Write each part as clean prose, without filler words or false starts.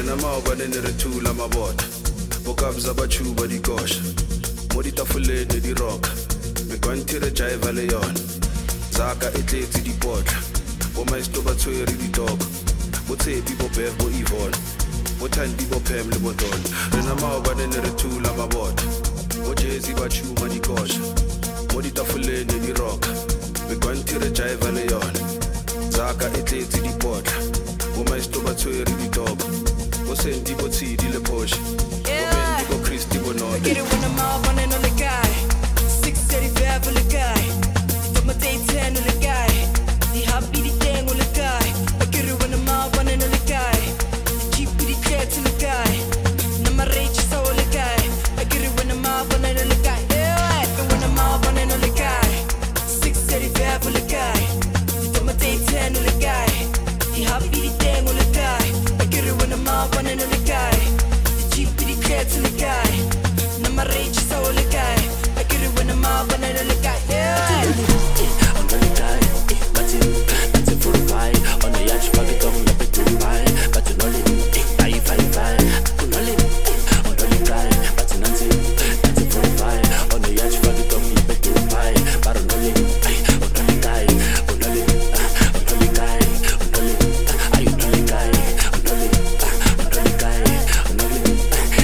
na maobane ne re thula mabota bokabza bachuba dikosha mo ditafuleng di rock megwanti re jive le yona zaka etletse dipotla bo maestro ba tshwere ditoko bo tshepi bo bev bo Yvonne bo thandi bo phem le botona re na maobane ne re thula mabota bo jezi bachuba dikosha mo ditafuleng di rock megwanti re jive le yona zaka etletse dipotla bo maestro ba tshwere ditoko bo senti bo tshidi le Porsche bo Christy bo no get it when I'm out on another guy 635 on the guy from my day 10 on the guy the happy the thing on the guy I get it when I'm out on another guy the cheap the jet on the guy na my rage so on the guy I get it when I'm out on another guy yeah when I'm out on another guy 635 on the guy from my day 10 on the guy the happy the thing on the guy I get it when I'm out on another guy get to the guy. Now my rage is all the guy. I get it when I'm out, but I don't look at yeah. I'm gonna die, but it's a full fight. On the yacht, for the tongue, let it do mine. But you know it, I fight. You know it, on the guy, but you know it's a full fight. On the yacht, for the tongue, let it do mine. But I know it, on the guy, on the guy, I know the guy, on the guy, on the guy.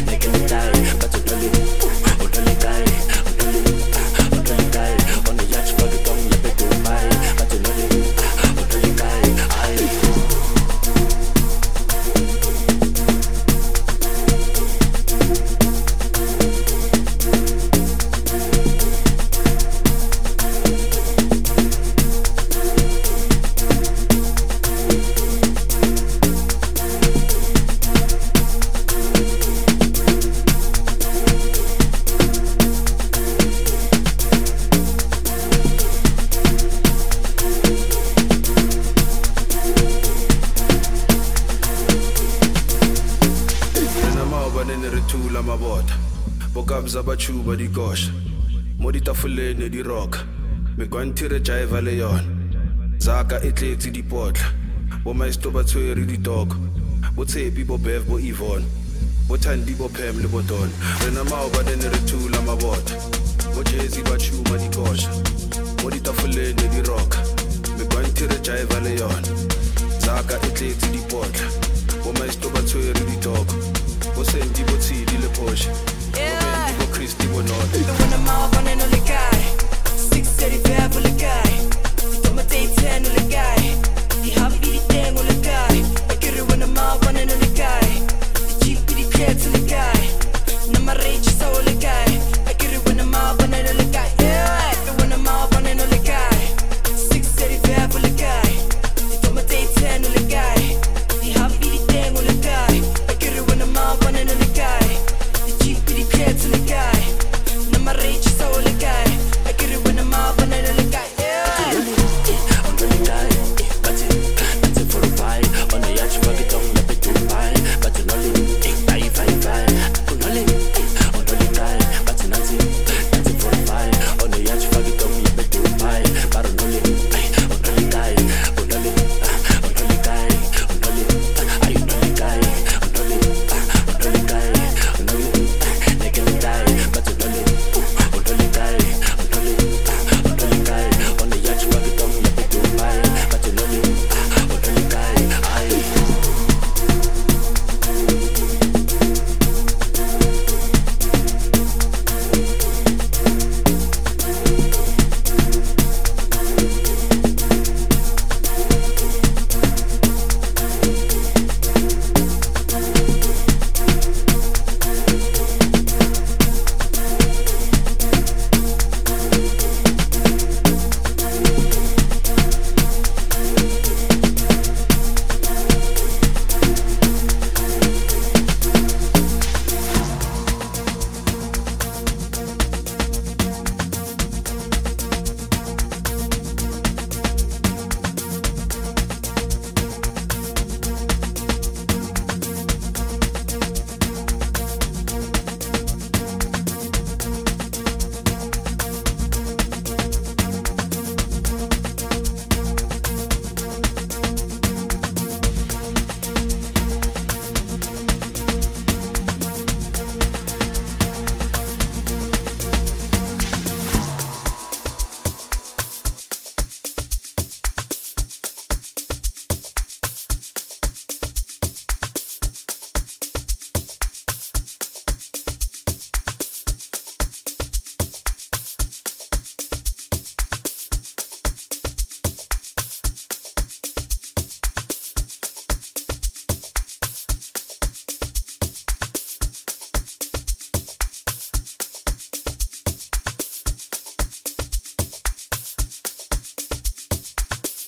Bachuba di gosha mo ditafuleng di rock megwanti re jive le yona zaka etletse dipotla bo maestro ba tshwere ditoko bo tshepi bo bev bo Yvonne bo thandi bo phem le botona re na maobane ne re thula mabota bo jezi bachuba di gosha mo ditafuleng di rock megwanti re jive le yona zaka etletse dipotla bo maestro ba tshwere ditoko bo senti bo tshidi le Porsche